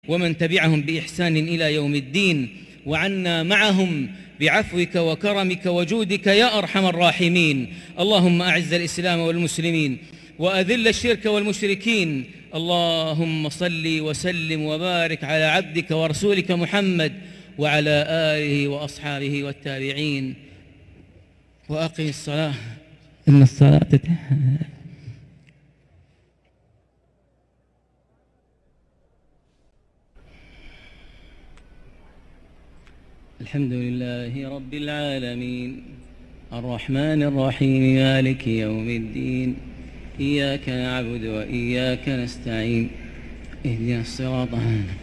ومن تبعهم بإحسان إلى يوم الدين، وعنا معهم بعفوك وكرمك وجودك يا أرحم الراحمين. اللهم أعز الإسلام والمسلمين وأذل الشرك والمشركين. اللهم صل وسلم وبارك على عبدك ورسولك محمد وعلى آله وأصحابه والتابعين. وأقم الصلاة إن الصلاة الحمد لله رب العالمين الرحمن الرحيم مالك يوم الدين، إياك نعبد وإياك نستعين، اهدنا الصراط